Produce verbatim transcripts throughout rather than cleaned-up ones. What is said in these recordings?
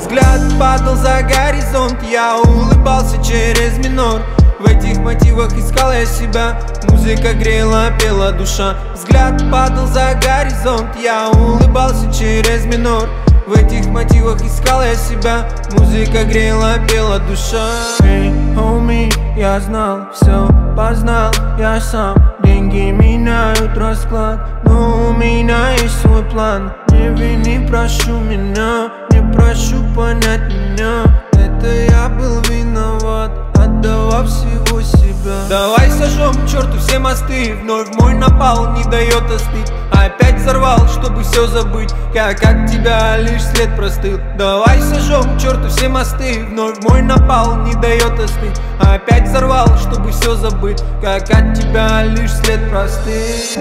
Взгляд падал за горизонт, я улыбался через минор. В этих мотивах искал я себя, музыка грела, пела душа. Взгляд падал за горизонт, я улыбался через минор. В этих мотивах искал я себя, музыка грела, пела душа. Эй, homie, я знал, все познал я сам. Деньги меняют расклад, но у меня есть свой план. Не вини, прошу меня, не прошу понять меня. Это я был виноват, отдавал всего себя. Давай сожжем к черту все мосты, вновь мой напал не дает остыть. Опять взорвал, чтобы все забыть, как от тебя лишь след простыл. Давай сожжем к черту все мосты, вновь мой напал не дает остыть. Опять взорвал, чтобы все забыть, как от тебя лишь след простыл.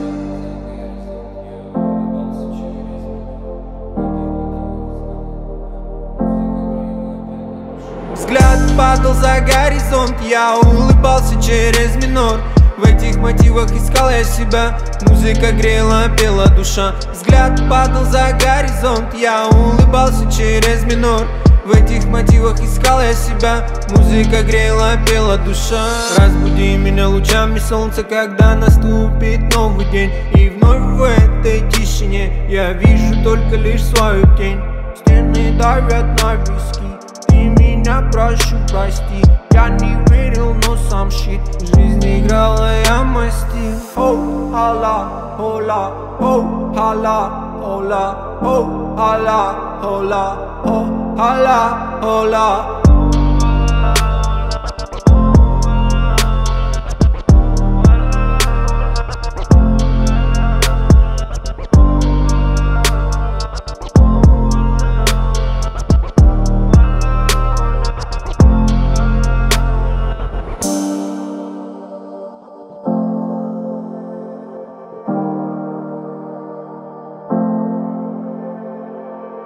Взгляд падал за горизонт, я улыбался через минор. В этих мотивах искал я себя, музыка грела, пела душа. Взгляд падал за горизонт, я улыбался через минор. В этих мотивах искал я себя, музыка грела, пела душа. Разбуди меня лучами солнца, когда наступит новый день. И вновь в этой тишине я вижу только лишь свою тень. Стены давят на виски, ты меня прошу, прости. Я не верил, но сам щит, в жизни играла я мастил. Оу, ала, ола, оу, ала, ола, оу, ала, ола, оу, ала, ола.